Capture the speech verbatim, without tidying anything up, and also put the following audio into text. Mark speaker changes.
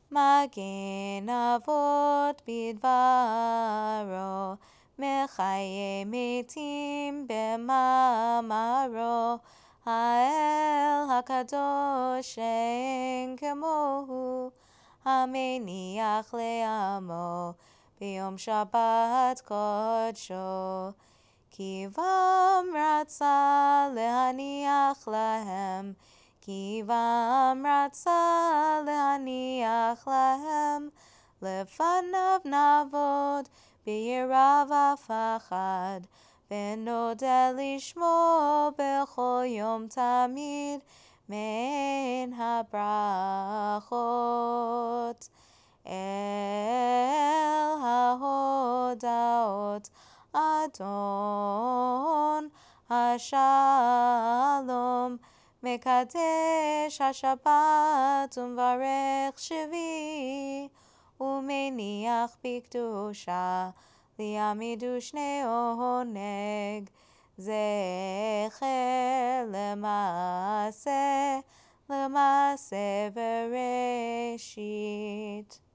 Speaker 1: מגן אבות בדברו, מחיה מתים במאמרו. האל הקדוש שאין כמוהו, המניח לעמו ביום שבת קודשו. כי בם רצה להניח להם, כי בם רצה להניח להם, לפניו נעבוד ביראה ופחד, ונודה לשמו בכל יום תמיד מעין הברכות. אל ההודעות אדון השלום, מקדש השבת ומברך שביעי, ומניח בקדושה ליעמידו שני עונג, זכר למעשה, למעשה בראשית.